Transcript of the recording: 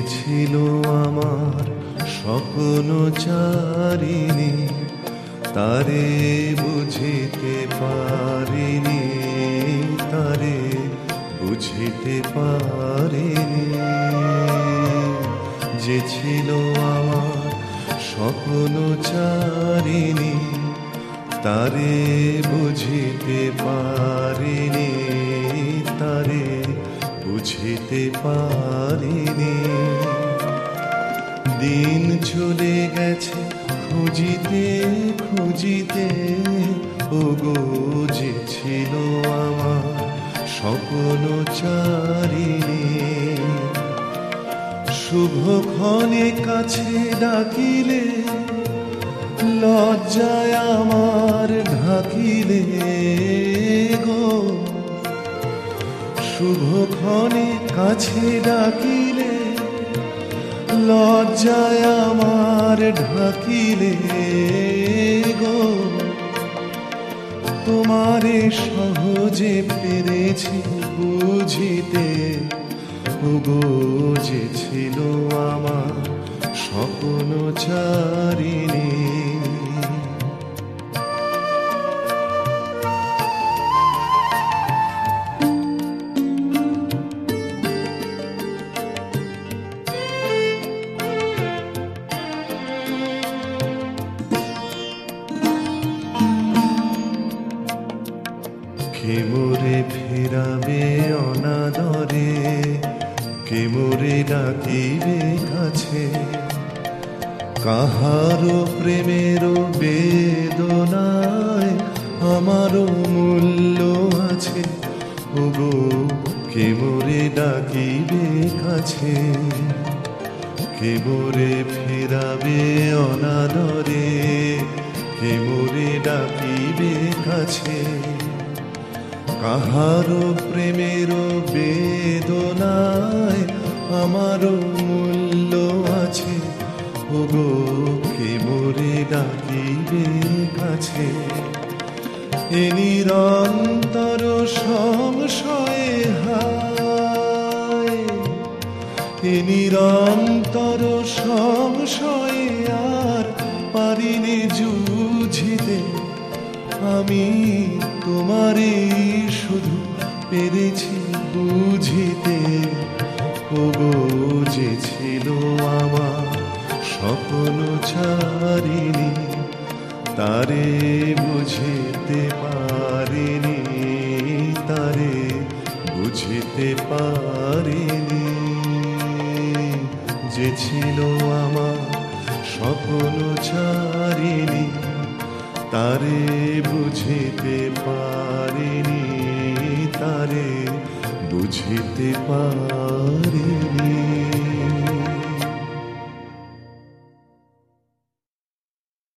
ছিল আমার স্বপ্ন চারিণী, তারে বুঝিতে পারিনি, তারে বুঝিতে পারিনি। যে ছিল আমার স্বপ্ন চারিণী, তারে বুঝিতে পারিনি, তারে বুঝিতে পারিনি। দিন চলে গেছে খুঁজিতে খুঁজিতে, ওগো যে ছিল আমার স্বপ্ন চারিণী। শুভক্ষণে কাছে ডাকিলে, লজ্জায় আমার ঢাকিলে গো। শুভক্ষণে কাছে ডাকিলে, লজ্জায় আমার ঢাকিলে গো। তোমারে সহজে পেরেছি বুঝিতে, ওগো যে ছিল আমার স্বপ্ন চারিণী। কে মোরে ফেরাবে অনাদরে, কে মোরে ডাকিবে কাছে। কাহারো প্রেমের বেদনায় আমারও মূল্য আছে, ওগো কে মোরে ডাকিবে কাছে। কে মোরে ফেরাবে অনাদরে, কে মোরে ডাকিবে কাছে। কাহারো প্রেমের বেদনায় আমারও মূল্য আছে, ওগো কে মোরে ডাকিবে কাছে। এ নিরন্তর সংশয়ে হায়, এ নিরন্তর সংশয়ে আর পারিনে যুঝিতে। আমি তোমারে শুধু পেরেছি বুঝিতে, ওগো যে ছিল আমার স্বপ্ন চারিণী, তারে বুঝিতে পারিনি, তারে বুঝিতে পারিনি। যে ছিল আমার স্বপ্ন চারিণী, তারে বুঝিতে পারিনি, তারে বুঝিতে পারিনি।